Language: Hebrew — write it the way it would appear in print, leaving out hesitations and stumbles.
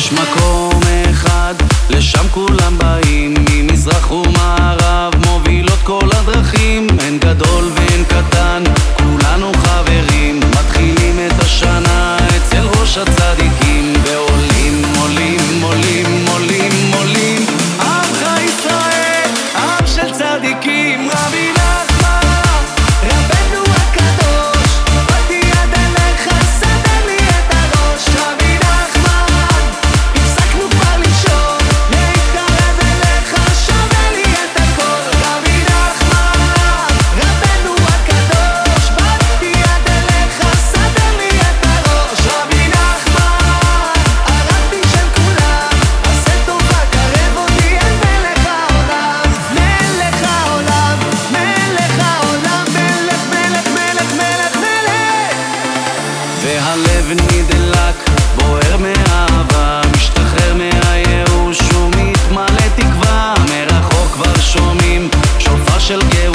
יש מקום אחד, לשם כולם באים, ממזרח ומערב מובילות כל הדרכים. אין גדול ואין קטן, כולנו חברים, מתחילים את השנה אצל ראש הצדיקים, ועולים, עולים, עולים, עולים, עולים. עמך ישראל, עם של צדיקים. רבי נחמן, רבנו הקדוש, באתי יד אליך, סדר לי את הראש. רבי נחמן, הפסקנו כבר לישון, להתקרב אליך, שווה לי את הכל. רבי נחמן, רבנו הקדוש, באתי יד אליך, סדר לי את הראש. רבי נחמן, הרבי של כולם, עשה טובה, קרב אותי אל מלך העולם. מלך העולם, מלך העולם, מלך, מלך, מלך, מלך, מלך. והלב נדלק, בוער מאהבה, משתחרר מהייאוש ומתמלא תקווה. מרחוק כבר שומעים שופר של גאולה,